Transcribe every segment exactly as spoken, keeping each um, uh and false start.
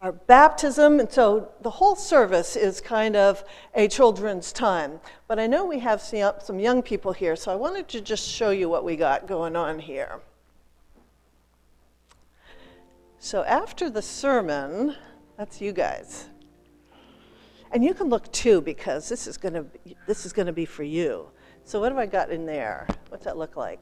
our baptism, and so the whole service is kind of a children's time. But I know we have some young people here, so I wanted to just show you what we got going on here. So after the sermon, that's you guys. And you can look too, because this is gonna this is gonna be for you. So what have I got in there? What's that look like?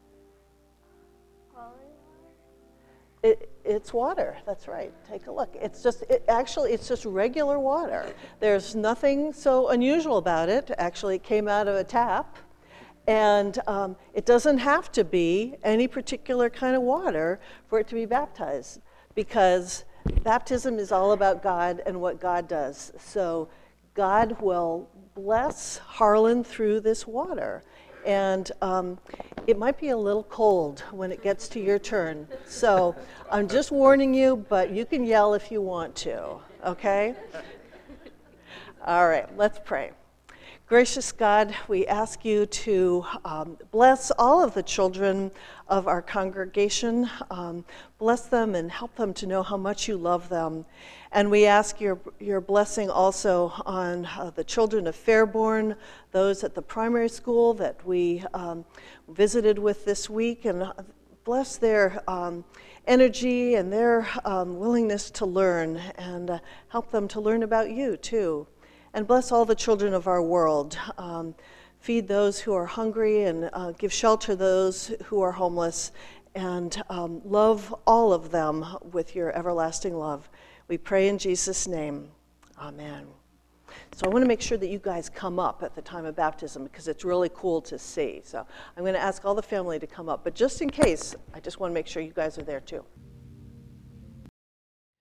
It, it's water. That's right. Take a look. It's just it, actually it's just regular water. There's nothing so unusual about it. Actually, it came out of a tap, and um, it doesn't have to be any particular kind of water for it to be baptized, because baptism is all about God and what God does. So God will bless Harlan through this water. And um, it might be a little cold when it gets to your turn. So I'm just warning you, but you can yell if you want to, okay? All right, let's pray. Gracious God, we ask you to um, bless all of the children of our congregation. Um, bless them and help them to know how much you love them. And we ask your, your blessing also on uh, the children of Fairborn, those at the primary school that we um, visited with this week, and bless their um, energy and their um, willingness to learn, and uh, help them to learn about you too. And bless all the children of our world. Um, feed those who are hungry, and uh, give shelter those who are homeless, and um, love all of them with your everlasting love. We pray in Jesus' name. Amen. So I want to make sure that you guys come up at the time of baptism, because it's really cool to see. So I'm going to ask all the family to come up. But just in case, I just want to make sure you guys are there too.